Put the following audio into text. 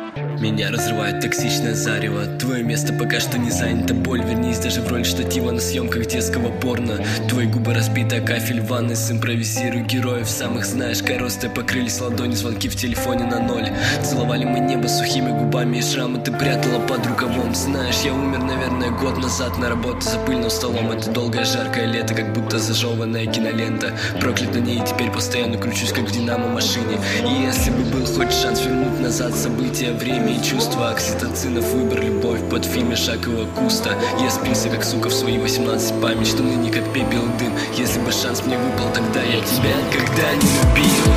Меня разрывает токсичное зарево. Твое место пока что не занято. Боль, вернись даже в роль штатива на съемках детского порно. Твои губы разбиты, а кафель в ванной. Симпровизирую героев самых, знаешь, коростой покрылись ладони, звонки в телефоне на ноль. Целовали мы небо сухими губами, и шрамы ты прятала под рукавом. Знаешь, я умер, наверное, год назад на работу за пыльным столом. Это долгое жаркое лето, как будто зажеванная кинолента. Проклят на ней, теперь постоянно кручусь, как в динамо машине. И если бы был хоть шанс вернуть назад события, время и чувства, окситоцинов, выбор, любовь под фильме Шакова Куста. Я спился, как сука, в свои 18, память, что ныне как пепел и дым. Если бы шанс мне выпал, тогда я тебя никогда не любил.